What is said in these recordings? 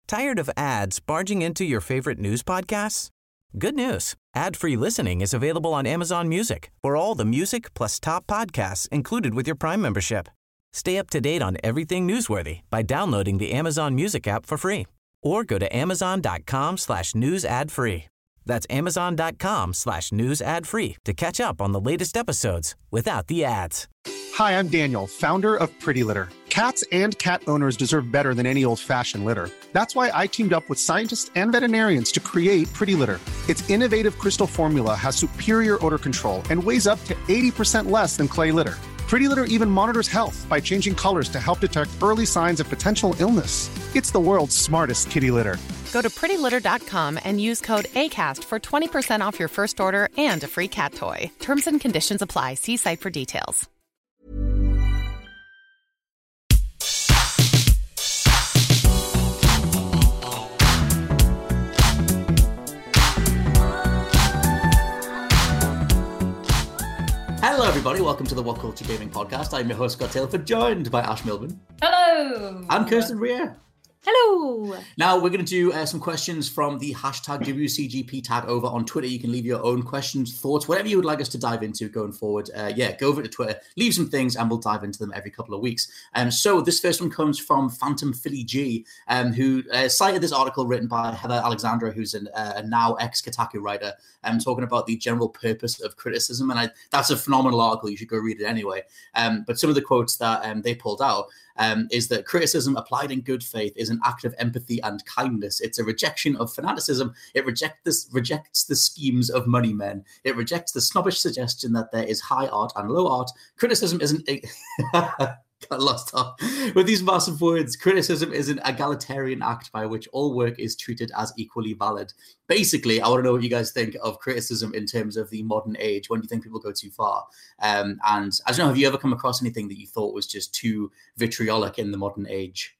Tired of ads barging into your favorite news podcasts? Good news. Ad-free listening is available on Amazon Music for all the music plus top podcasts included with your Prime membership. Stay up to date on everything newsworthy by downloading the Amazon Music app for free or go to amazon.com/news ad free. That's amazon.com/news ad free to catch up on the latest episodes without the ads. Hi, I'm Daniel, founder of Pretty Litter. Cats and cat owners deserve better than any old-fashioned litter. That's why I teamed up with scientists and veterinarians to create Pretty Litter. Its innovative crystal formula has superior odor control and weighs up to 80% less than clay litter. Pretty Litter even monitors health by changing colors to help detect early signs of potential illness. It's the world's smartest kitty litter. Go to prettylitter.com and use code ACAST for 20% off your first order and a free cat toy. Terms and conditions apply. See site for details. Hello everybody, welcome to the What Culture Gaming Podcast. I'm your host Scott Taylor, joined by Ash Milburn. Hello! I'm Kirsten Rea. Hello! Now we're going to do some questions from the hashtag WCGP tag over on Twitter. You can leave your own questions, thoughts, whatever you would like us to dive into going forward. Go over to Twitter, leave some things, and we'll dive into them every couple of weeks. So this first one comes from Phantom Philly G, who cited this article written by Heather Alexandra, who's a now ex-Kotaku writer, talking about the general purpose of criticism. And that's a phenomenal article. You should go read it anyway. But some of the quotes that they pulled out is that criticism applied in good faith is an act of empathy and kindness. It's a rejection of fanaticism. It rejects the schemes of money men. It rejects the snobbish suggestion that there is high art and low art. Criticism isn't... Got lost off. With these massive words, criticism is an egalitarian act by which all work is treated as equally valid. Basically, I want to know what you guys think of criticism in terms of the modern age. When do you think people go too far? And I don't know, have you ever come across anything that you thought was just too vitriolic in the modern age?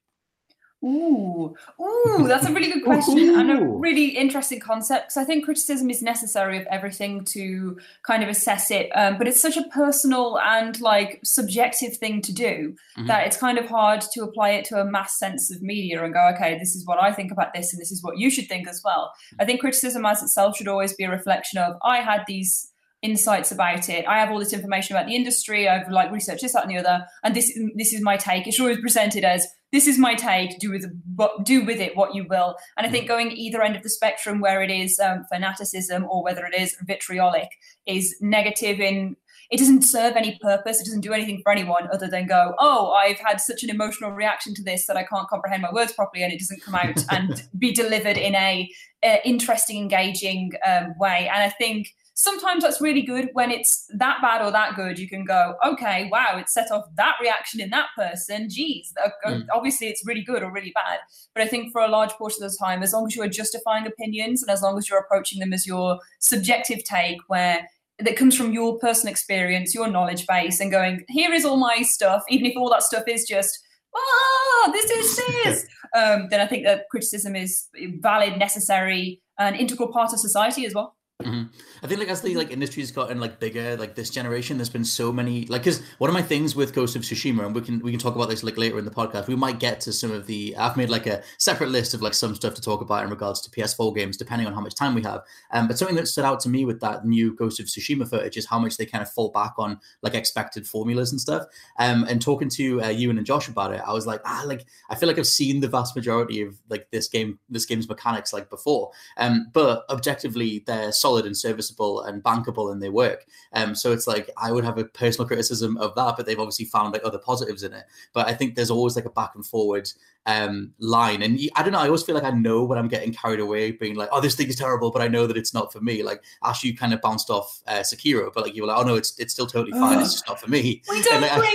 Ooh, that's a really good question and a really interesting concept, because I think criticism is necessary of everything to kind of assess it, but it's such a personal and subjective thing to do that it's kind of hard to apply it to a mass sense of media and go, okay, this is what I think about this and this is what you should think as well. I think criticism as itself should always be a reflection of, I had these insights about it, I have all this information about the industry, I've researched this, that and the other, and this is my take. It should always be presented as, this is my take, do with it what you will. And I think going either end of the spectrum, where it is fanaticism or whether it is vitriolic, is negative in, it doesn't serve any purpose, it doesn't do anything for anyone other than go, oh, I've had such an emotional reaction to this that I can't comprehend my words properly, and it doesn't come out and be delivered in a interesting, engaging way. And I think sometimes that's really good. When it's that bad or that good, you can go, okay, wow, it set off that reaction in that person. Geez, obviously it's really good or really bad. But I think for a large portion of the time, as long as you are justifying opinions and as long as you're approaching them as your subjective take, where that comes from your personal experience, your knowledge base, and going, here is all my stuff, even if all that stuff is just, this is this, then I think that criticism is valid, necessary, an integral part of society as well. Mm-hmm. I think as the industry's gotten bigger, this generation, there's been so many because one of my things with Ghost of Tsushima, and we can talk about this later in the podcast, we might get to some of the, I've made a separate list of some stuff to talk about in regards to PS4 games depending on how much time we have, but something that stood out to me with that new Ghost of Tsushima footage is how much they kind of fall back on expected formulas and stuff, and talking to Ewan and Josh about it, I was I feel like I've seen the vast majority of this game's mechanics before, but objectively they're solid and serviceable and bankable and they work. So it's I would have a personal criticism of that, but they've obviously found other positives in it. But I think there's always a back and forward line. And I don't know, I always feel I know when I'm getting carried away being oh, this thing is terrible, but I know that it's not for me. Ash, you kind of bounced off Sekiro, but you were oh no, it's still totally fine. It's just not for me. We don't bring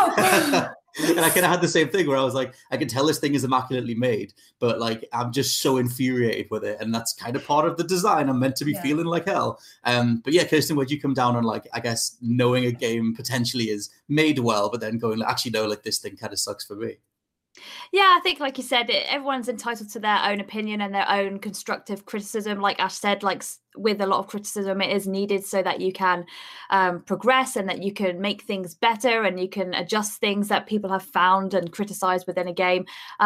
it up. And I kind of had the same thing where I was I can tell this thing is immaculately made, but I'm just so infuriated with it. And that's kind of part of the design. I'm meant to be feeling like hell. But yeah, Kirsten, where'd you come down on I guess knowing a game potentially is made well, but then going actually no, this thing kind of sucks for me? Yeah, I think, you said, everyone's entitled to their own opinion and their own constructive criticism. Like Ash said, with a lot of criticism, it is needed so that you can progress and that you can make things better and you can adjust things that people have found and criticized within a game.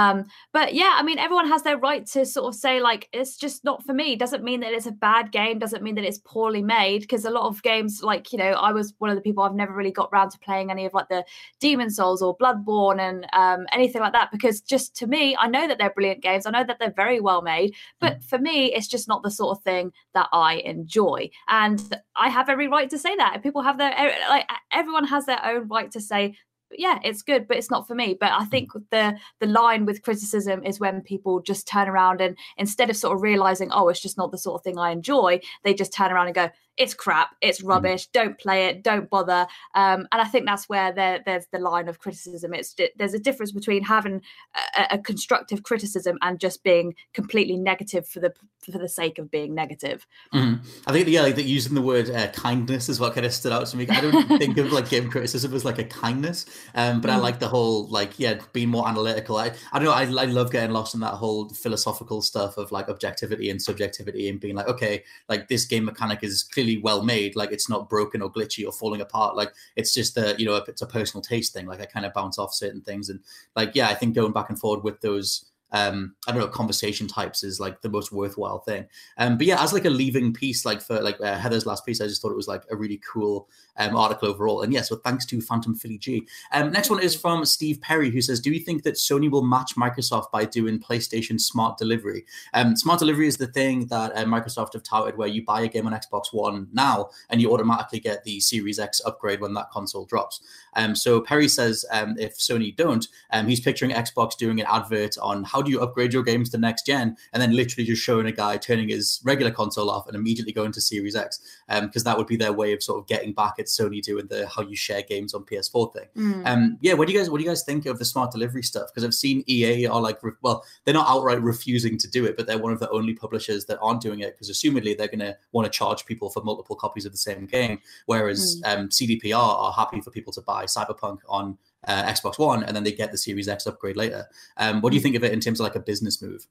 But yeah, I mean, everyone has their right to sort of say, like, it's just not for me. Doesn't mean that it's a bad game, doesn't mean that it's poorly made, because a lot of games, like, you know, I was one of the people, I've never really got around to playing any of like the Demon Souls or Bloodborne and anything like that, because just to me, I know that they're brilliant games. I know that they're very well made, but for me, it's just not the sort of thing that I enjoy. And I have every right to say that. People have their, like, everyone has their own right to say, yeah, it's good, but it's not for me. But I think the line with criticism is when people just turn around and instead of sort of realizing, oh, it's just not the sort of thing I enjoy, they just turn around and go, it's crap, it's rubbish, don't play it, don't bother. And I think that's where there's the line of criticism. There's a difference between having a constructive criticism and just being completely negative for the sake of being negative. I think like that using the word kindness is what kind of stood out to me. I don't think of like game criticism as like a kindness, but I like the whole like being more analytical. I don't know. I love getting lost in that whole philosophical stuff of like objectivity and subjectivity and being like, okay, like this game mechanic is clearly well made, like it's not broken or glitchy or falling apart, like it's just it's a personal taste thing. Like I kind of bounce off certain things, and like I think going back and forward with those I don't know, conversation types is like the most worthwhile thing. But yeah, as like a leaving piece, like for like Heather's last piece, I just thought it was like a really cool article overall. And yeah, so thanks to Phantom Philly G. Next one is from Steve Perry, who says, do you think that Sony will match Microsoft by doing PlayStation Smart Delivery? Smart Delivery is the thing that Microsoft have touted where you buy a game on Xbox One now and you automatically get the Series X upgrade when that console drops. So Perry says if Sony don't, he's picturing Xbox doing an advert on how do you upgrade your games to next gen, and then literally just showing a guy turning his regular console off and immediately going to Series X, because that would be their way of sort of getting back at Sony doing the how you share games on PS4 thing. Yeah, what do you guys think of the smart delivery stuff? Because I've seen EA are like, well, they're not outright refusing to do it, but they're one of the only publishers that aren't doing it, because assumedly they're going to want to charge people for multiple copies of the same game, whereas CDPR are happy for people to buy Cyberpunk on Xbox One and then they get the Series X upgrade later. What do you think of it in terms of like a business move?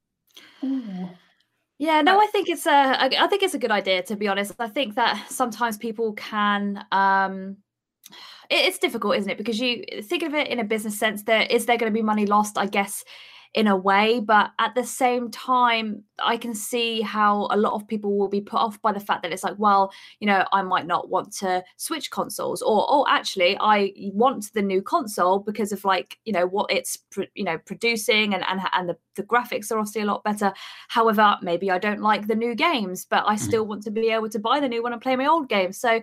Yeah, no, I think it's a good idea, to be honest. I think that sometimes people can it's difficult, isn't it? Because you think of it in a business sense, is there going to be money lost, I guess, in a way, but at the same time, I can see how a lot of people will be put off by the fact that it's like, well, you know, I might not want to switch consoles, or actually I want the new console because of like, you know, what it's producing and the graphics are obviously a lot better. However, maybe I don't like the new games, but I still want to be able to buy the new one and play my old games. So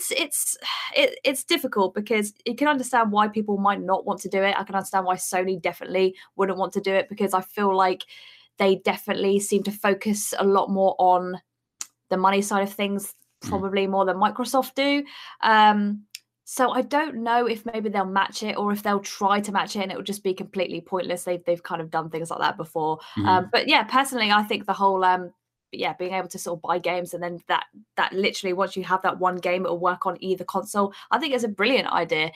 it's difficult, because you can understand why people might not want to do it. I can understand why Sony definitely wouldn't want to do it, because I feel like they definitely seem to focus a lot more on the money side of things, probably more than Microsoft do. So I don't know if maybe they'll match it, or if they'll try to match it and it will just be completely pointless. They've kind of done things like that before. But yeah, personally, I think the whole being able to sort of buy games and then that literally once you have that one game, it will work on either console, I think it's a brilliant idea.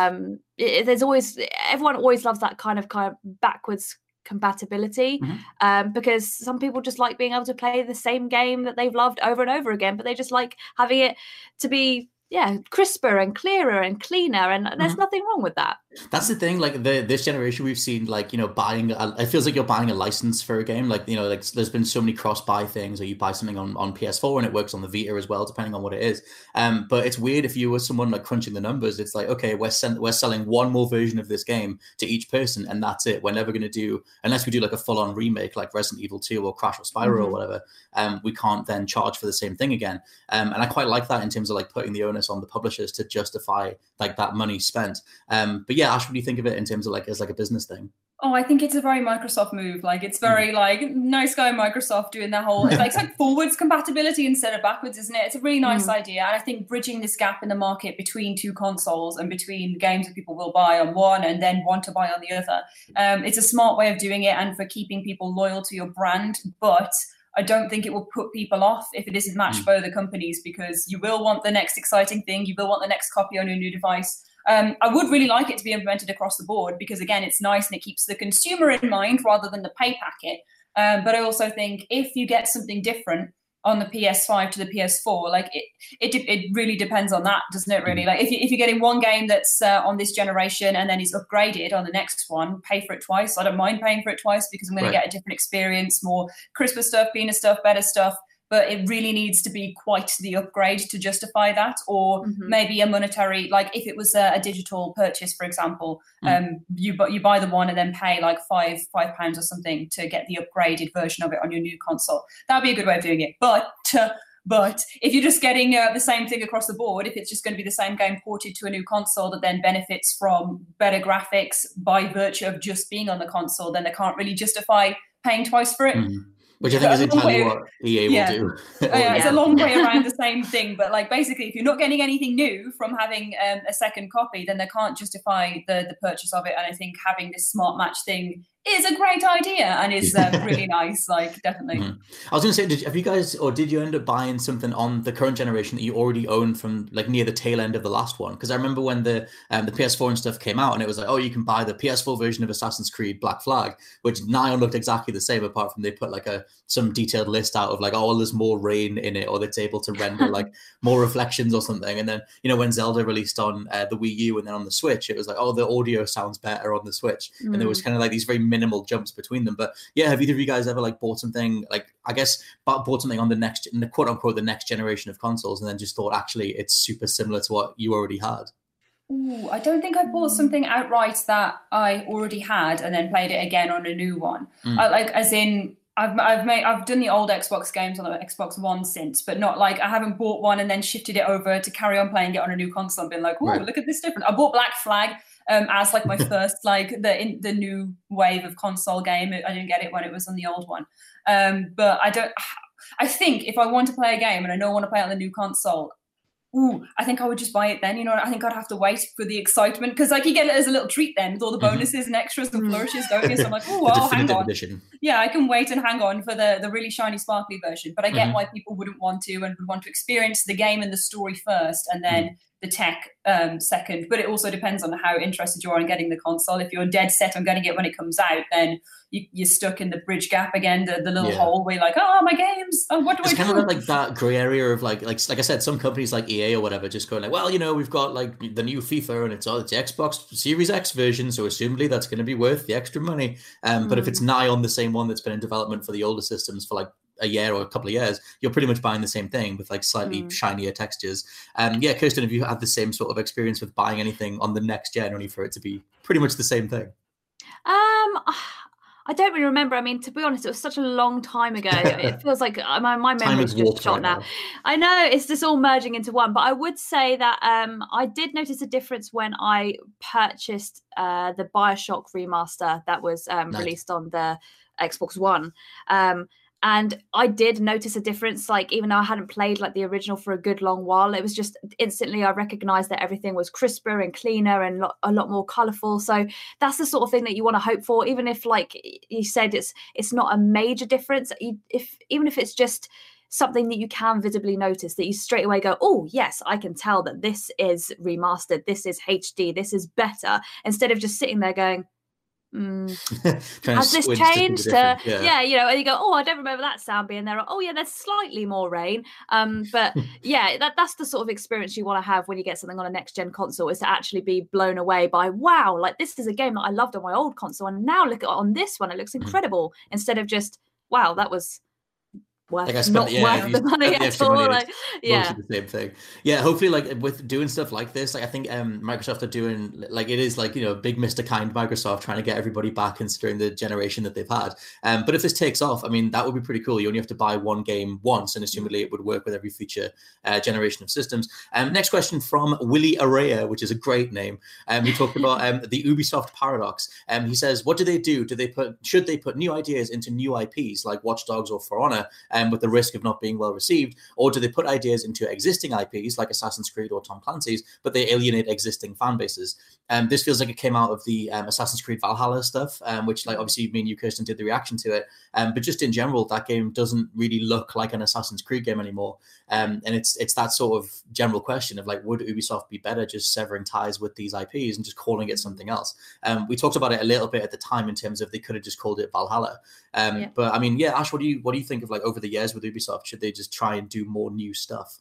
Everyone always loves that kind of backwards compatibility, because some people just like being able to play the same game that they've loved over and over again, but they just like having it to be crisper and clearer and cleaner, and there's nothing wrong with that. That's the thing, like this generation we've seen, like, you know, it feels like you're buying a license for a game. Like, you know, like there's been so many cross-buy things, or you buy something on PS4 and it works on the Vita as well, depending on what it is. But it's weird if you were someone like crunching the numbers, it's like, okay, we're selling one more version of this game to each person and that's it. We're never going to do, unless we do like a full-on remake like Resident Evil 2 or Crash or Spyro or whatever, we can't then charge for the same thing again. And I quite like that in terms of like putting the onus on the publishers to justify like that money spent. But yeah, Ash, what do you think of it in terms of like as like a business thing? Oh, I think it's a very Microsoft move. Like, it's very like nice guy Microsoft doing that whole, it's like forwards compatibility instead of backwards, isn't it? It's a really nice idea. And I think bridging this gap in the market between two consoles and between games that people will buy on one and then want to buy on the other, it's a smart way of doing it and for keeping people loyal to your brand. But I don't think it will put people off if it isn't matched by other companies, because you will want the next exciting thing. You will want the next copy on your new device. I would really like it to be implemented across the board, because again, it's nice and it keeps the consumer in mind rather than the pay packet. But I also think if you get something different, on the PS5 to the PS4. Like it really depends on that, doesn't it? Really, like if you're getting one game that's on this generation and then is upgraded on the next one, pay for it twice. I don't mind paying for it twice because I'm going to get a different experience, more crisper stuff, cleaner stuff, better stuff. But it really needs to be quite the upgrade to justify that, or maybe a monetary, like if it was a digital purchase, for example, you buy the one and then pay like £5 or something to get the upgraded version of it on your new console. That would be a good way of doing it. But if you're just getting the same thing across the board, if it's just going to be the same game ported to a new console that then benefits from better graphics by virtue of just being on the console, then they can't really justify paying twice for it. Which I think is entirely what EA will do. It's a long way around the same thing. But like basically, if you're not getting anything new from having a second copy, then they can't justify the purchase of it. And I think having this smart match thing is a great idea and is really nice. Like definitely. I was going to say, did you end up buying something on the current generation that you already owned from like near the tail end of the last one? Because I remember when the PS4 and stuff came out, and it was like, oh, you can buy the PS4 version of Assassin's Creed Black Flag, which now looked exactly the same, apart from they put like some detailed list out of like, oh, well, there's more rain in it, or it's able to render like more reflections or something. And then, you know, when Zelda released on the Wii U and then on the Switch, it was like, oh, the audio sounds better on the Switch. And there was kind of like these very minimal jumps between them. But yeah, have either of you guys ever like bought something, like I guess bought something on the quote unquote the next generation of consoles, and then just thought actually it's super similar to what you already had? Ooh, I don't think I bought something outright that I already had and then played it again on a new one. I've done the old Xbox games on the Xbox One since, but not like I haven't bought one and then shifted it over to carry on playing it on a new console and been like, oh, look at this different. I bought Black Flag as like my first like the new wave of console game. I didn't get it when it was on the old one, but I think if I want to play a game and I don't want to play it on the new console, I think I would just buy it then. You know, I think I'd have to wait for the excitement because like you get it as a little treat then with all the bonuses and extras and flourishes, don't you? So I'm like, I'll hang on. Edition. Yeah, I can wait and hang on for the really shiny, sparkly version. But I get why people wouldn't want to and would want to experience the game and the story first and then the tech second. But it also depends on how interested you are in getting the console. If you're dead set on getting it when it comes out, then you're stuck in the bridge gap again, the little hole where you're like, oh, my games. Oh, what do I do? It's kind of like that grey area of like I said, some companies like EA or whatever just going like, well, you know, we've got like the new FIFA and it's the Xbox Series X version, so assumably that's going to be worth the extra money. But if it's nigh on the same one that's been in development for the older systems for like a year or a couple of years, you're pretty much buying the same thing with like slightly shinier textures. Yeah, Kirsten, have you had the same sort of experience with buying anything on the next gen only for it to be pretty much the same thing? I don't really remember. I mean, to be honest, it was such a long time ago. It feels like my memory is just shot now. I know it's just all merging into one, but I would say that I did notice a difference when I purchased the BioShock remaster that was released on the Xbox One. And I did notice a difference, like even though I hadn't played like the original for a good long while, it was just instantly I recognized that everything was crisper and cleaner and a lot more colorful. So that's the sort of thing that you want to hope for, even if, like you said, it's not a major difference. Even if it's just something that you can visibly notice, that you straight away go, oh yes, I can tell that this is remastered, this is HD, this is better, instead of just sitting there going, has this changed? Yeah, you know, and you go, oh, I don't remember that sound being there. Oh, yeah, there's slightly more rain. But yeah, that's the sort of experience you want to have when you get something on a next gen console, is to actually be blown away by, wow, like this is a game that I loved on my old console, and now look at on this one, it looks incredible. Instead of just, wow, that was worth the money at all. The same thing. Yeah, hopefully, like with doing stuff like this, like I think Microsoft are doing, like it is like, you know, big Mr. Kind Microsoft trying to get everybody back considering the generation that they've had. But if this takes off, I mean, that would be pretty cool. You only have to buy one game once, and assumedly it would work with every future generation of systems. Next question from Willie Araya, which is a great name. He talked about the Ubisoft paradox. He says, what do they do? Should they put new ideas into new IPs like Watch Dogs or For Honor, with the risk of not being well received, or do they put ideas into existing IPs like Assassin's Creed or Tom Clancy's, but they alienate existing fan bases? This feels like it came out of the Assassin's Creed Valhalla stuff, which, like, obviously me and you, Kirsten, did the reaction to it. But just in general, that game doesn't really look like an Assassin's Creed game anymore. And it's that sort of general question of like, would Ubisoft be better just severing ties with these IPs and just calling it something else? We talked about it a little bit at the time in terms of they could have just called it Valhalla. But I mean, yeah, Ash, what do you think of, like, over the years with Ubisoft? Should they just try and do more new stuff?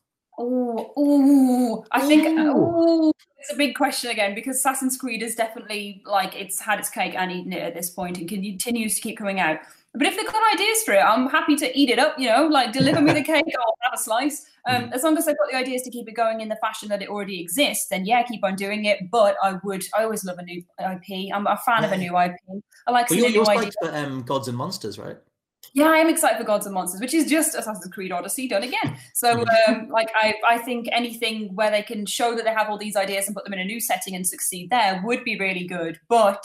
I think it's a big question again, because Assassin's Creed is definitely like, it's had its cake and eaten it at this point and continues to keep coming out. But if they've got ideas for it, I'm happy to eat it up, like deliver me the cake, I'll have a slice. As long as they've got the ideas to keep it going in the fashion that it already exists, then yeah, keep on doing it. But I always love a new IP. I'm a fan of a new IP. I like seeing a new idea. For Gods and Monsters, right? Yeah, I am excited for Gods and Monsters, which is just Assassin's Creed Odyssey done again. So, I think anything where they can show that they have all these ideas and put them in a new setting and succeed there would be really good. But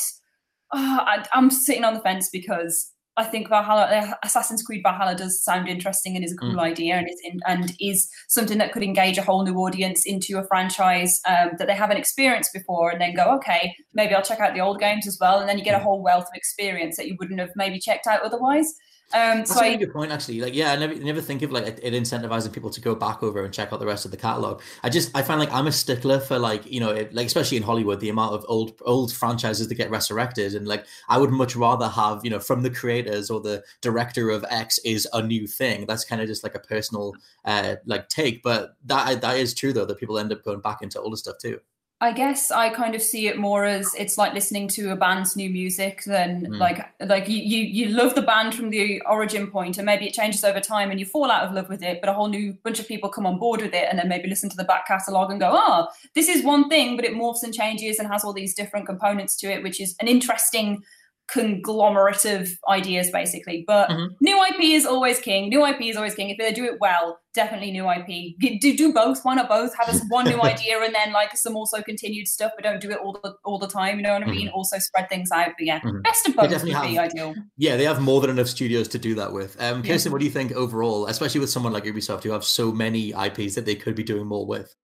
I'm sitting on the fence, because I think Assassin's Creed Valhalla does sound interesting and is a cool idea, and is something that could engage a whole new audience into a franchise that they haven't experienced before, and then go, okay, maybe I'll check out the old games as well, and then you get a whole wealth of experience that you wouldn't have maybe checked out otherwise. That's a good point, actually. Like, yeah, I never think of like it incentivizing people to go back over and check out the rest of the catalog. I find like I'm a stickler for like, especially in Hollywood, the amount of old franchises that get resurrected, and like I would much rather have, from the creators or the director of X is a new thing. That's kind of just like a personal like take, but that is true though, that people end up going back into older stuff too. I guess I kind of see it more as it's like listening to a band's new music than like you love the band from the origin point, and maybe it changes over time and you fall out of love with it, but a whole new bunch of people come on board with it and then maybe listen to the back catalogue and go, this is one thing, but it morphs and changes and has all these different components to it, which is an interesting conglomerate of ideas basically. But new IP is always king. If they do it well, definitely new IP. Do both. Why not both? Have us one new idea and then like some also continued stuff, but don't do it all the time, you know what I mean? Also spread things out. But yeah, best of both would be ideal. Yeah, they have more than enough studios to do that with. Kirsten, what do you think overall, especially with someone like Ubisoft who have so many IPs that they could be doing more with?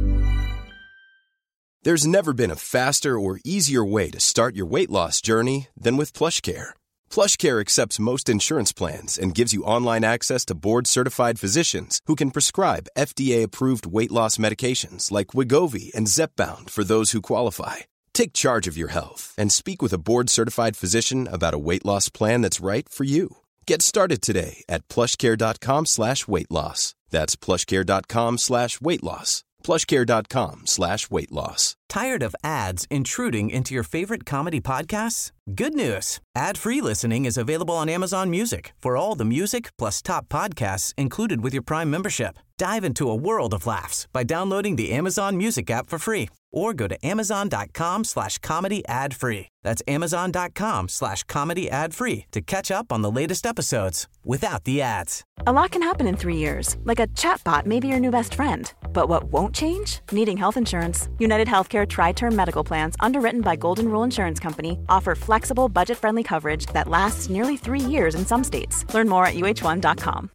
There's never been a faster or easier way to start your weight loss journey than with PlushCare. PlushCare accepts most insurance plans and gives you online access to board-certified physicians who can prescribe FDA-approved weight loss medications like Wegovy and Zepbound for those who qualify. Take charge of your health and speak with a board-certified physician about a weight loss plan that's right for you. Get started today at plushcare.com/weight loss. That's plushcare.com/weight loss. plushcare.com/weight loss. Tired of ads intruding into your favorite comedy podcasts? Good news. Ad-free listening is available on Amazon Music for all the music plus top podcasts included with your Prime membership. Dive into a world of laughs by downloading the Amazon Music app for free, or go to amazon.com/comedy ad-free. That's amazon.com/comedy ad-free to catch up on the latest episodes without the ads. A lot can happen in 3 years, like a chatbot may be your new best friend. But what won't change? Needing health insurance. United Healthcare Tri-Term Medical Plans, underwritten by Golden Rule Insurance Company, offer flexible, budget-friendly coverage that lasts nearly 3 years in some states. Learn more at uh1.com.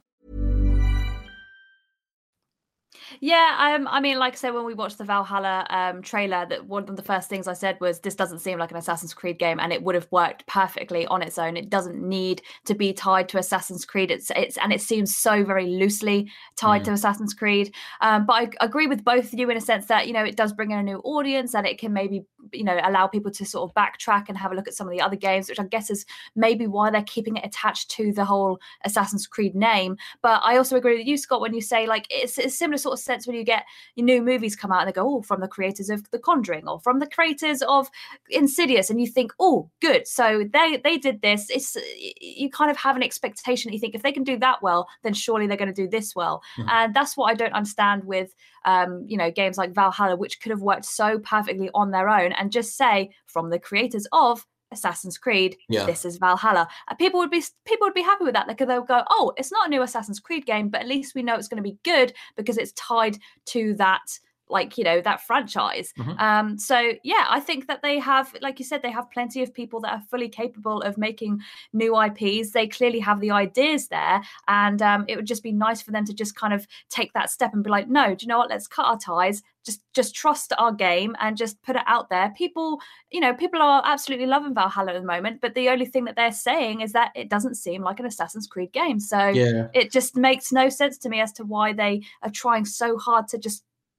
Yeah, I mean, like I said, when we watched the Valhalla trailer, that one of the first things I said was, this doesn't seem like an Assassin's Creed game, and it would have worked perfectly on its own. It doesn't need to be tied to Assassin's Creed. And it seems so very loosely tied to Assassin's Creed. But I agree with both of you in a sense that, it does bring in a new audience, and it can maybe, allow people to sort of backtrack and have a look at some of the other games, which I guess is maybe why they're keeping it attached to the whole Assassin's Creed name. But I also agree with you, Scott, when you say like it's a similar sort of sense when you get your new movies come out and they go, from the creators of The Conjuring or from the creators of Insidious, and you think, good, so they did this. You kind of have an expectation that you think if they can do that well, then surely they're going to do this well. And that's what I don't understand with games like Valhalla, which could have worked so perfectly on their own, and just say, from the creators of Assassin's Creed, this is Valhalla. People would be happy with that. They'll go, it's not a new Assassin's Creed game, but at least we know it's going to be good because it's tied to that, that franchise. So yeah, I think that they have, like you said, they have plenty of people that are fully capable of making new IPs. They clearly have the ideas there, and it would just be nice for them to just kind of take that step and be like, no, do you know what? Let's cut our ties. Just trust our game and just put it out there. People are absolutely loving Valhalla at the moment, but the only thing that they're saying is that it doesn't seem like an Assassin's Creed game. So it just makes no sense to me as to why they are trying so hard to just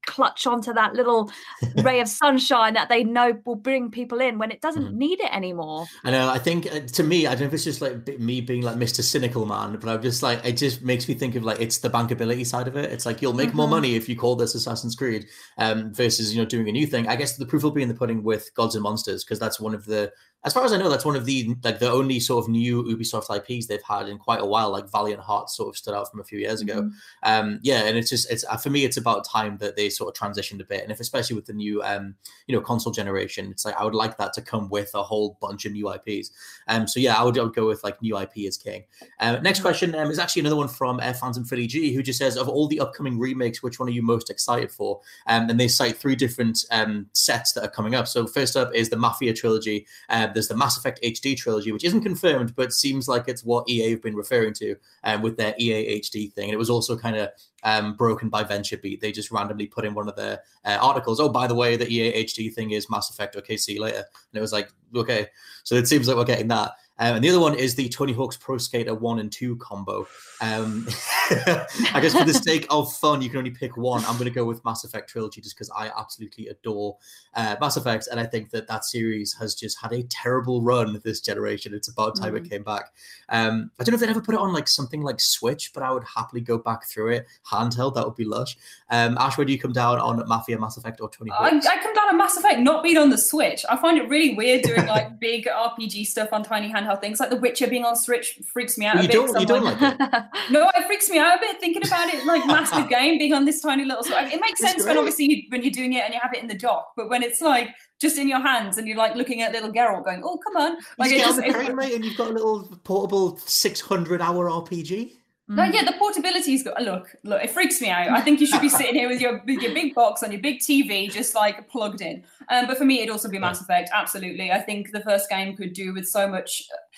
clutch onto that little ray of sunshine that they know will bring people in when it doesn't need it anymore. I know. I think to me, I don't know if it's just like me being like Mr. Cynical Man, but I'm just like, it just makes me think of like, it's the bankability side of it. It's like, you'll make more money if you call this Assassin's Creed versus, doing a new thing. I guess the proof will be in the pudding with Gods and Monsters, because that's one of the, as far as I know, that's one of the like the only sort of new Ubisoft IPs they've had in quite a while. Like Valiant Hearts sort of stood out from a few years ago. And it's for me, it's about time that they sort of transitioned a bit. And if especially with the new console generation, it's like I would like that to come with a whole bunch of new IPs. So yeah, I would go with like new IP as king. Next question is actually another one from Phantom Philly G, who just says, of all the upcoming remakes, which one are you most excited for? And they cite 3 different sets that are coming up. So first up is the Mafia trilogy. There's the Mass Effect HD trilogy, which isn't confirmed, but seems like it's what EA have been referring to with their EA HD thing. And it was also kind of broken by VentureBeat. They just randomly put in one of their articles, oh, by the way, the EA HD thing is Mass Effect. Okay, see you later. And it was like, okay. So it seems like we're getting that. And the other one is the Tony Hawk's Pro Skater 1 and 2 combo. I guess for the sake of fun, you can only pick one. I'm going to go with Mass Effect Trilogy just because I absolutely adore Mass Effect. And I think that series has just had a terrible run this generation. It's about time it came back. I don't know if they'd ever put it on like something like Switch, but I would happily go back through it. Handheld, that would be lush. Ash, where do you come down on Mafia, Mass Effect, or 20 Hawks? I come down on Mass Effect not being on the Switch. I find it really weird doing like big RPG stuff on tiny handheld things. Like The Witcher being on Switch freaks me out a bit. You don't like it? No, it freaks me out a bit thinking about it, like massive game being on this tiny little. It makes sense when obviously when you're doing it and you have it in the dock, but when it's like just in your hands and you're like looking at little Geralt going, oh, come on. Like you get on the train, mate, and you've got a little portable 600-hour RPG. No, yeah, the portability is good. Look, it freaks me out. I think you should be sitting here with your big box on your big TV, just like plugged in. But for me, it'd also be Mass Effect. Absolutely, I think the first game could do with so much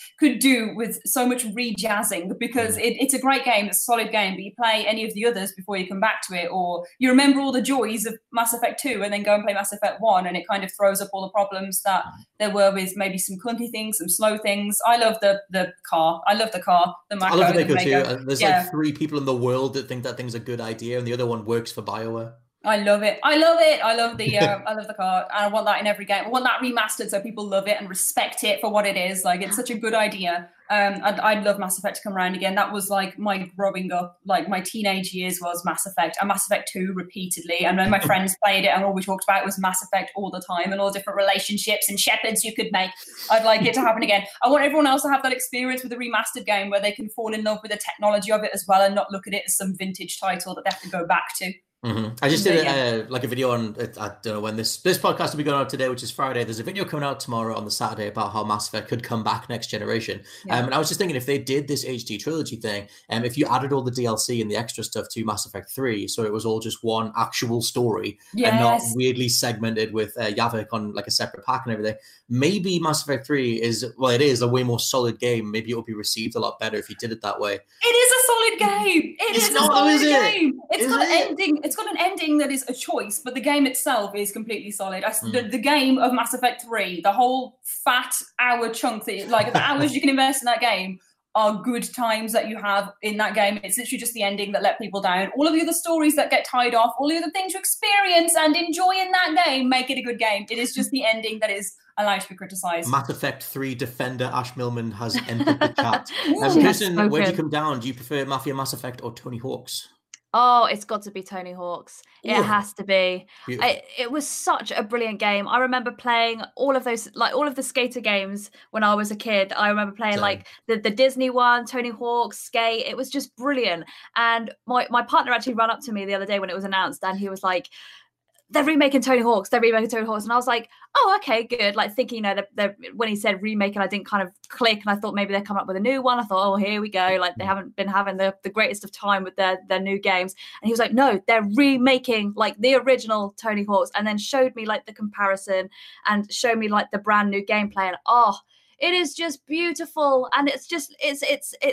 rejazzing, because it's a great game, it's a solid game. But you play any of the others before you come back to it, or you remember all the joys of Mass Effect 2 and then go and play Mass Effect 1, and it kind of throws up all the problems that there were with maybe some clunky things, some slow things. I love the car. I love the car. The Mako, I love the Mako too. There's like 3 people in the world that think that thing's a good idea, and the other one works for BioWare. I love it. I love the I love the car, and I want that in every game. I want that remastered so people love it and respect it for what it is. Like, it's such a good idea. I'd love Mass Effect to come around again. That was like my growing up, like my teenage years was Mass Effect, and Mass Effect 2 repeatedly. And when my friends played it, and all we talked about was Mass Effect all the time, and all different relationships and shepherds you could make. I'd like it to happen again. I want everyone else to have that experience with a remastered game where they can fall in love with the technology of it as well, and not look at it as some vintage title that they have to go back to. I just did a video on, I don't know when this podcast will be going out today, which is Friday. There's a video coming out tomorrow on the Saturday about how Mass Effect could come back next generation. And I was just thinking, if they did this HD trilogy thing, if you added all the DLC and the extra stuff to Mass Effect 3, so it was all just one actual story and not weirdly segmented with Yavik on like a separate pack and everything, maybe Mass Effect 3 is a way more solid game. Maybe it would be received a lot better if you did it that way. It is a solid game. It's a solid game. It's got an ending. It's got an ending that is a choice, but the game itself is completely solid. The game of Mass Effect 3, the whole fat hour chunk that, like, the hours you can invest in that game are good times that you have in that game. It's literally just the ending that let people down. All of the other stories that get tied off, all the other things you experience and enjoy in that game make it a good game. It is just the ending that is allowed to be criticised. Mass Effect 3 defender Ash Millman has entered the chat. Kirsten, where do you come down? Do you prefer Mafia, Mass Effect, or Tony Hawk's? Oh, it's got to be Tony Hawk's. It has to be. It was such a brilliant game. I remember playing all of the skater games when I was a kid. I remember playing like the Disney one, Tony Hawk's, Skate. It was just brilliant. And my partner actually ran up to me the other day when it was announced, and he was like, they're remaking Tony Hawk's. And I was like, oh, okay, good. Like thinking, when he said remake, and I didn't kind of click, and I thought maybe they're coming up with a new one. I thought, oh, here we go. Like they haven't been having the greatest of time with their new games. And he was like, no, they're remaking like the original Tony Hawk's, and then showed me like the comparison and showed me like the brand new gameplay. And it is just beautiful, and it's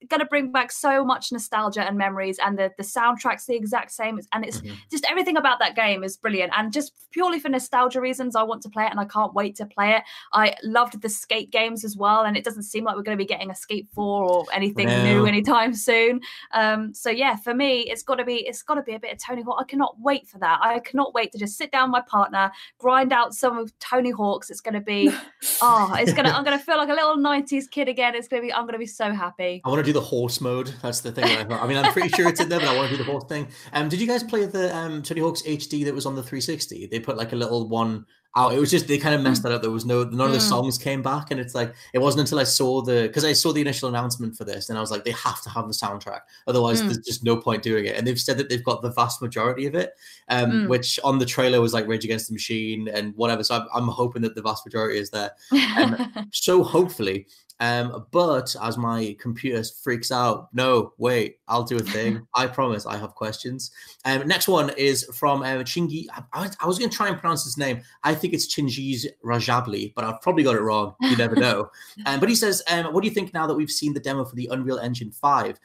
going to bring back so much nostalgia and memories, and the soundtrack's the exact same, and it's just everything about that game is brilliant. And just purely for nostalgia reasons, I want to play it, and I can't wait to play it. I loved the Skate games as well, and it doesn't seem like we're going to be getting a Skate 4 or anything new anytime soon. So yeah, for me, it's got to be a bit of Tony Hawk. I cannot wait for that. I cannot wait to just sit down with my partner, grind out some of Tony Hawk's. It's going to be I'm going to feel like a little 90s kid again. I'm going to be so happy. I want to do the horse mode. That's the thing. I mean, I'm pretty sure it's in there, but I want to do the horse thing. Did you guys play the Tony Hawk's HD that was on the 360? They put like a little one out. It was just, they kind of messed that up. There was none of the songs came back, and it's like, it wasn't until I saw because I saw the initial announcement for this, and I was like, they have to have the soundtrack, otherwise there's just no point doing it. And they've said that they've got the vast majority of it, which on the trailer was like Rage Against the Machine and whatever. So I'm hoping that the vast majority is there. So hopefully. But as my computer freaks out, no, wait, I'll do a thing. I promise I have questions. Next one is from Chingy. I was going to try and pronounce his name. I think it's Chingiz Rajabli, but I've probably got it wrong. You never know. But he says, what do you think now that we've seen the demo for the Unreal Engine 5?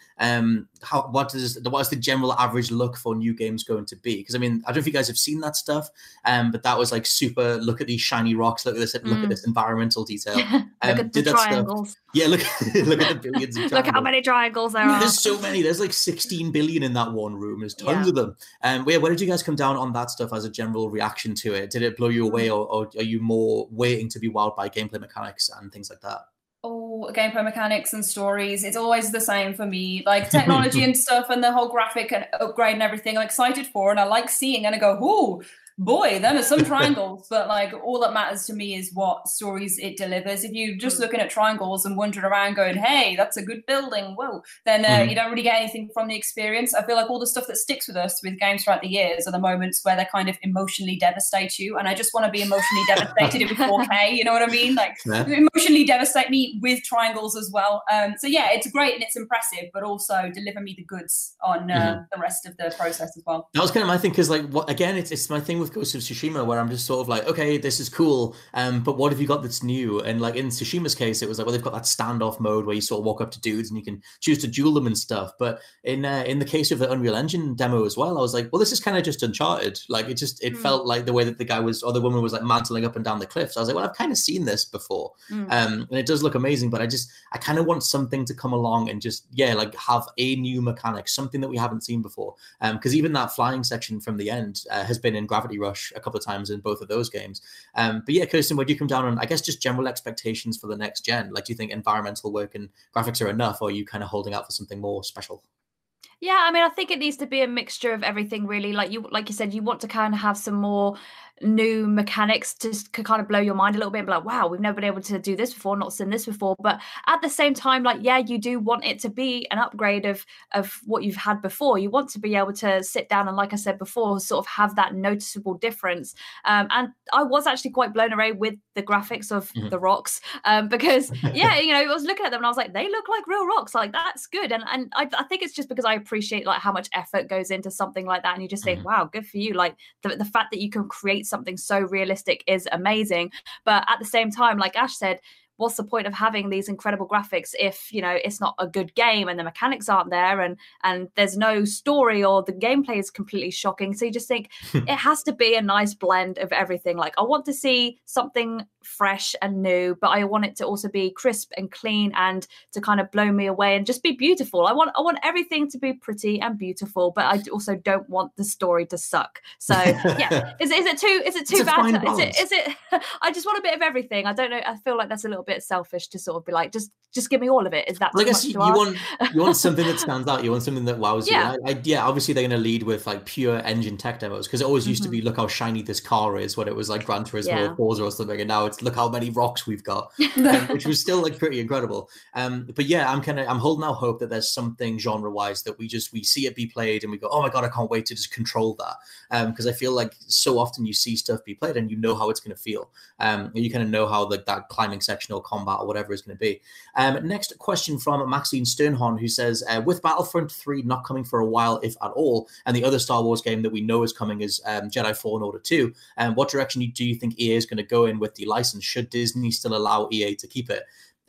What is the general average look for new games going to be? Because I mean, I don't know if you guys have seen that stuff, but that was like super, look at these shiny rocks, look at this environmental detail. Look at the triangles. Yeah, look at the billions of triangles. Look how many triangles there are. There's so many. There's like 16 billion in that one room. There's tons of them. Where did you guys come down on that stuff as a general reaction to it? Did it blow you away, or are you more waiting to be wowed by gameplay mechanics and things like that? Oh, gameplay mechanics and stories. It's always the same for me. Like technology and stuff and the whole graphic and upgrade and everything I'm excited for, and I like seeing, and I go, ooh, boy, them are some triangles. But like, all that matters to me is what stories it delivers. If you're just looking at triangles and wandering around going, hey, that's a good building, whoa, then you don't really get anything from the experience. I feel like all the stuff that sticks with us with games throughout the years are the moments where they kind of emotionally devastate you, and I just want to be emotionally devastated in 4K, you know what I mean? Like, emotionally devastate me with triangles as well. So yeah, it's great and it's impressive, but also deliver me the goods on the rest of the process as well. That was kind of my thing, because like, again, it's my thing with Ghost of Tsushima, where I'm just sort of like, okay, this is cool, but what have you got that's new? And like in Tsushima's case, it was like, well, they've got that standoff mode where you sort of walk up to dudes and you can choose to duel them and stuff. But in the case of the Unreal Engine demo as well, I was like, well, this is kind of just Uncharted. Like it felt like the way that the guy was, or the woman was like mantling up and down the cliffs. I was like, well, I've kind of seen this before, and it does look amazing. But I kind of want something to come along and just like have a new mechanic, something that we haven't seen before. Because even that flying section from the end has been in Gravity Rush a couple of times in both of those games. But yeah, Kirsten, where do you come down on, I guess, just general expectations for the next gen? Like, do you think environmental work and graphics are enough, or are you kind of holding out for something more special? Yeah, I mean, I think it needs to be a mixture of everything, really. Like you said, you want to kind of have some more new mechanics to kind of blow your mind a little bit and be like, wow, we've never been able to do this before, not seen this before. But at the same time, like, yeah, you do want it to be an upgrade of what you've had before. You want to be able to sit down and, like I said before, sort of have that noticeable difference. And I was actually quite blown away with the graphics of the rocks, because I was looking at them and I was like, they look like real rocks. Like, that's good. And I think it's just because I appreciate like how much effort goes into something like that, and you just think, wow, good for you. Like the fact that you can create something so realistic is amazing. But at the same time, like Ash said, what's the point of having these incredible graphics if it's not a good game and the mechanics aren't there, and there's no story, or the gameplay is completely shocking? So you just think it has to be a nice blend of everything. Like, I want to see something fresh and new, but I want it to also be crisp and clean and to kind of blow me away and just be beautiful. I want everything to be pretty and beautiful, but I also don't want the story to suck. So yeah, is it too bad? Is it I just want a bit of everything. I don't know. I feel like that's a little bit selfish to sort of be like, just give me all of it. Is that? Well, I guess you want something that stands out. You want something that wows you. Obviously they're going to lead with like pure engine tech demos, because it always used to be, look how shiny this car is, when it was like Gran Turismo or Forza or something, and now it's look how many rocks we've got, which was still like pretty incredible. But yeah, I'm holding out hope that there's something genre wise that we see it be played and we go, oh my god, I can't wait to just control that, because I feel like so often you see stuff be played and you know how it's going to feel, you kind of know how that climbing section or combat or whatever is going to be. Next question from Maxine Sternhorn, who says, with Battlefront 3 not coming for a while, if at all, and the other Star Wars game that we know is coming is Jedi Fallen Order 2, what direction do you think EA is going to go in with the license? Should Disney still allow EA to keep it?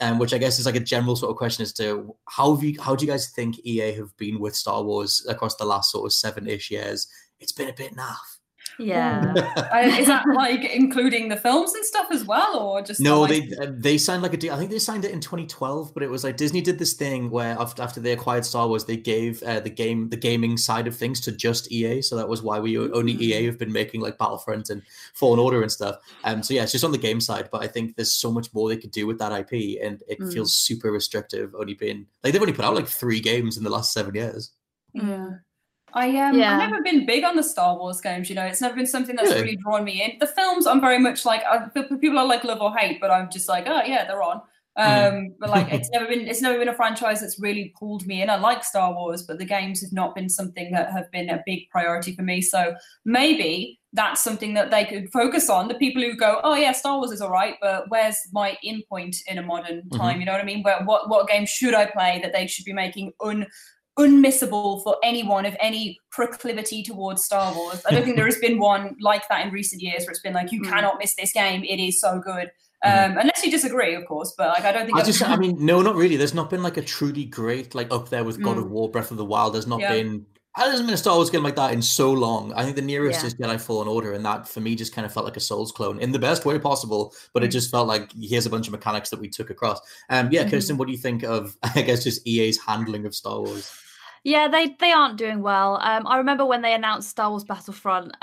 which I guess is like a general sort of question as to how do you guys think EA have been with Star Wars across the last sort of 7-ish years? It's been a bit naff. Yeah. Is that like including the films and stuff as well, or just no? They signed like a deal. I think they signed it in 2012, but it was like Disney did this thing where after they acquired Star Wars, they gave the gaming side of things to just EA. So that was why only EA have been making like Battlefront and Fallen Order and stuff. So yeah, it's just on the game side. But I think there's so much more they could do with that IP, and it feels super restrictive. They've only put out like 3 games in the last 7 years. Yeah. I've never been big on the Star Wars games, it's never been something that's really drawn me in. The films, I'm very much like, people are like love or hate, but I'm just like, oh yeah, they're on. But like, it's never been a franchise that's really pulled me in. I like Star Wars, but the games have not been something that have been a big priority for me. So maybe that's something that they could focus on. The people who go, oh yeah, Star Wars is all right, but where's my in point in a modern time? You know what I mean? What game should I play that they should be making unmissable for anyone of any proclivity towards Star Wars? I don't think there has been one like that in recent years where it's been like, you cannot miss this game, it is so good. Unless you disagree, of course, but like I don't think no, not really. There's not been like a truly great, like up there with God of War, Breath of the Wild. There's not been a Star Wars game like that in so long. I think the nearest is Jedi Fallen Order, and that for me just kind of felt like a Souls clone in the best way possible, but it just felt like here's a bunch of mechanics that we took across. Kirsten, what do you think of, I guess, just EA's handling of Star Wars? Yeah, they aren't doing well. I remember when they announced Star Wars Battlefront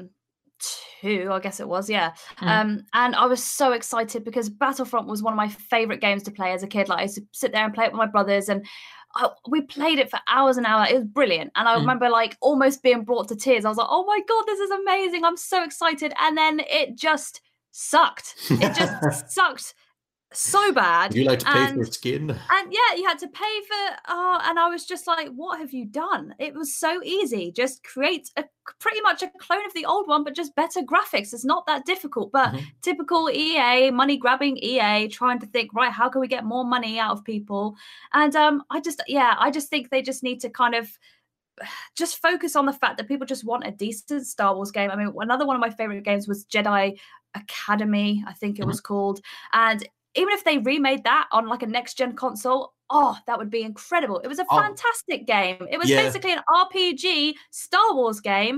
2, I guess it was, and I was so excited because Battlefront was one of my favorite games to play as a kid. Like I used to sit there and play it with my brothers, and we played it for hours and hours. It was brilliant, and I remember like almost being brought to tears. I was like, oh my god, this is amazing, I'm so excited. And then it just sucked. It just sucked so bad. You like to pay for skin, and you had to pay for and I was just like, what have you done? It was so easy. Just create pretty much a clone of the old one, but just better graphics. It's not that difficult. But typical EA, money grabbing EA, trying to think, right, how can we get more money out of people? And I just think they just need to kind of just focus on the fact that people just want a decent Star Wars game. I mean, another one of my favorite games was Jedi Academy, I think it was called, and even if they remade that on like a next-gen console, that would be incredible. It was a fantastic game. It was basically an RPG Star Wars game.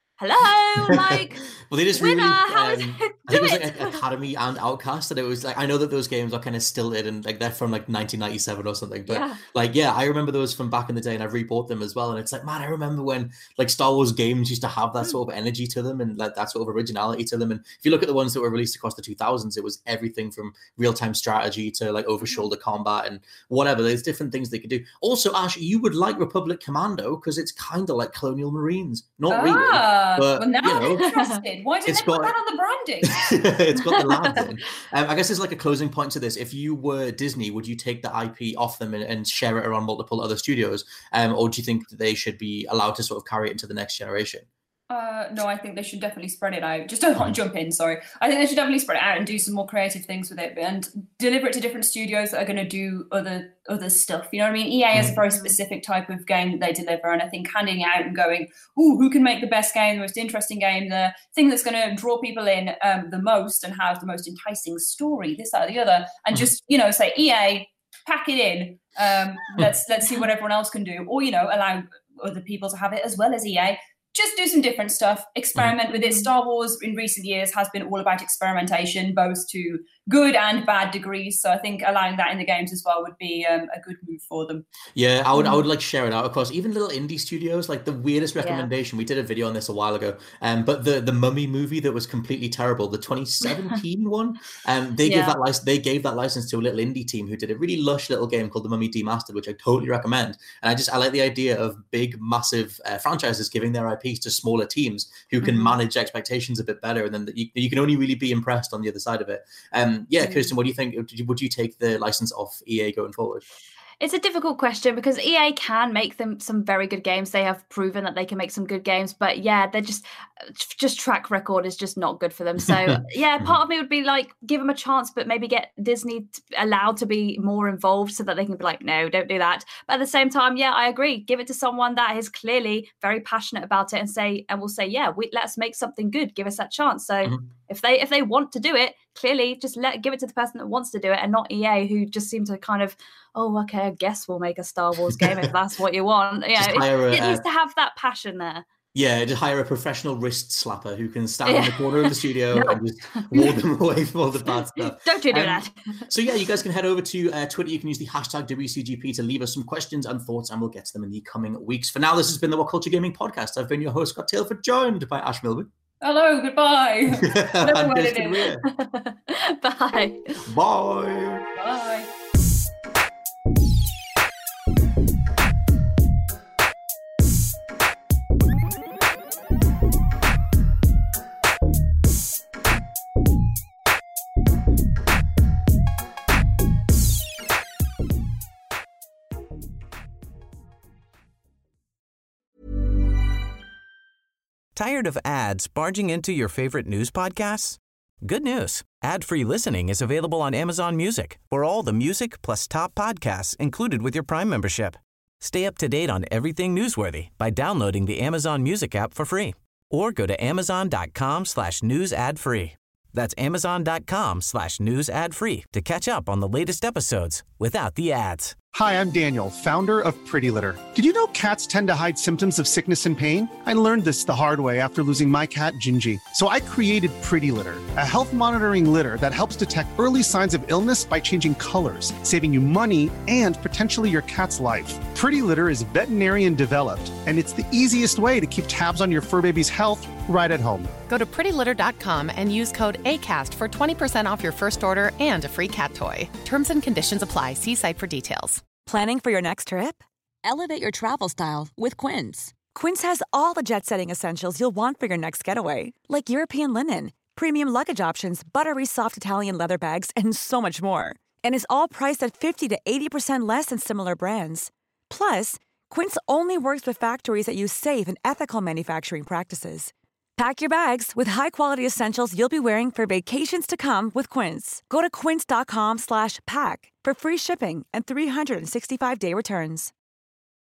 Hello, like, well, they just winner, I think it was like Academy and Outcast, and it was like, I know that those games are kind of stilted and like they're from like 1997 or something, but I remember those from back in the day, and I rebought them as well. And it's like, man, I remember when like Star Wars games used to have that sort of energy to them and like that sort of originality to them. And if you look at the ones that were released across the 2000s, it was everything from real-time strategy to like over-shoulder combat and whatever. There's different things they could do. Also, Ash, you would like Republic Commando because it's kind of like Colonial Marines, not really. But, well, now I'm interested. Why didn't they put that on the branding? It's got the lads in. I guess there's like a closing point to this. If you were Disney, would you take the IP off them and share it around multiple other studios? Or do you think that they should be allowed to sort of carry it into the next generation? No, I think they should definitely spread it out. Just don't jump in, sorry. I think they should definitely spread it out and do some more creative things with it and deliver it to different studios that are going to do other stuff. You know what I mean? EA has a very specific type of game that they deliver, and I think handing it out and going, who can make the best game, the most interesting game, the thing that's going to draw people in the most and have the most enticing story, this, that, or the other, and just, say, EA, pack it in. Let's see what everyone else can do, or, allow other people to have it as well as EA. Just do some different stuff, experiment with it. Star Wars in recent years has been all about experimentation, both to good and bad degrees. So I think allowing that in the games as well would be a good move for them. Yeah, I would like share it out across even little indie studios. Like the weirdest recommendation, we did a video on this a while ago, but the Mummy movie that was completely terrible, the 2017 one, they gave that license to a little indie team who did a really lush little game called The Mummy Demastered, which I totally recommend. And I like the idea of big, massive franchises giving their IPs to smaller teams who can manage expectations a bit better, and then you can only really be impressed on the other side of it. Kirsten, what do you think? Would you take the license off EA going forward? It's a difficult question because EA can make them some very good games. They have proven that they can make some good games, but they're just track record is just not good for them. So part of me would be like, give them a chance, but maybe get Disney allowed to be more involved so that they can be like, no, don't do that. But at the same time, I agree. Give it to someone that is clearly very passionate about it and we'll say, let's make something good. Give us that chance. So If they want to do it, clearly just give it to the person that wants to do it, and not EA, who just seem to kind of, oh, okay, I guess we'll make a Star Wars game if that's what you want. Yeah, it needs to have that passion there. Yeah, to hire a professional wrist slapper who can stand in the corner of the studio and just ward them away from all the bad stuff. Don't you do that. So yeah, you guys can head over to Twitter. You can use the hashtag WCGP to leave us some questions and thoughts, and we'll get to them in the coming weeks. For now, this has been the What Culture Gaming Podcast. I've been your host, Scott Tailford, joined by Ash Milburn. Hello, goodbye. Bye. Bye. Bye. Tired of ads barging into your favorite news podcasts? Good news. Ad-free listening is available on Amazon Music for all the music plus top podcasts included with your Prime membership. Stay up to date on everything newsworthy by downloading the Amazon Music app for free or go to amazon.com/news ad free. That's amazon.com/news ad free to catch up on the latest episodes without the ads. Hi, I'm Daniel, founder of Pretty Litter. Did you know cats tend to hide symptoms of sickness and pain? I learned this the hard way after losing my cat, Gingy. So I created Pretty Litter, a health monitoring litter that helps detect early signs of illness by changing colors, saving you money and potentially your cat's life. Pretty Litter is veterinarian developed, and it's the easiest way to keep tabs on your fur baby's health right at home. Go to prettylitter.com and use code ACAST for 20% off your first order and a free cat toy. Terms and conditions apply. See site for details. Planning for your next trip? Elevate your travel style with Quince. Quince has all the jet-setting essentials you'll want for your next getaway, like European linen, premium luggage options, buttery soft Italian leather bags, and so much more. And is all priced at 50 to 80% less than similar brands. Plus, Quince only works with factories that use safe and ethical manufacturing practices. Pack your bags with high-quality essentials you'll be wearing for vacations to come with Quince. Go to quince.com/pack for free shipping and 365-day returns.